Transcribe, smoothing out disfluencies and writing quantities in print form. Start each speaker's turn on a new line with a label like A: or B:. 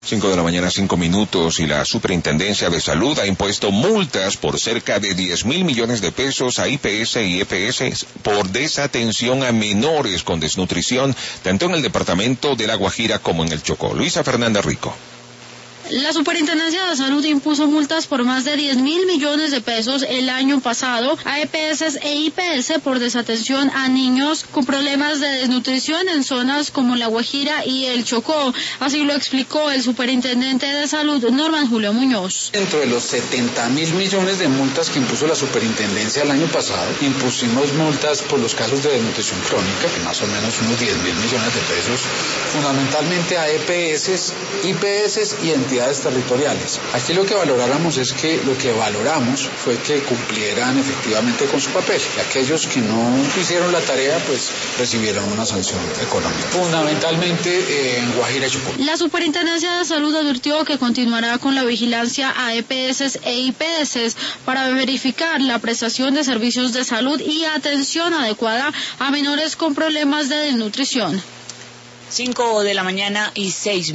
A: 5 de la mañana, 5 minutos, y la Superintendencia de Salud ha impuesto multas por cerca de 10.000 millones de pesos a IPS y EPS por desatención a menores con desnutrición, tanto en el departamento de La Guajira como en el Chocó. Luisa Fernanda Rico.
B: La Superintendencia de Salud impuso multas por más de 10.000 millones de pesos el año pasado a EPS e IPS por desatención a niños con problemas de desnutrición en zonas como La Guajira y el Chocó. Así lo explicó el superintendente de Salud, Norman Julio Muñoz.
C: Dentro de los 70.000 millones de multas que impuso la Superintendencia el año pasado, impusimos multas por los casos de desnutrición crónica, que más o menos unos 10.000 millones de pesos, fundamentalmente a EPS, IPS y entidades territoriales. Aquí lo que valoramos fue que cumplieran efectivamente con su papel, y aquellos que no hicieron la tarea pues recibieron una sanción económica, fundamentalmente en Guajira y Chocó.
B: La Superintendencia de Salud advirtió que continuará con la vigilancia a EPS e IPS para verificar la prestación de servicios de salud y atención adecuada a menores con problemas de desnutrición.
D: 5 de la mañana y 6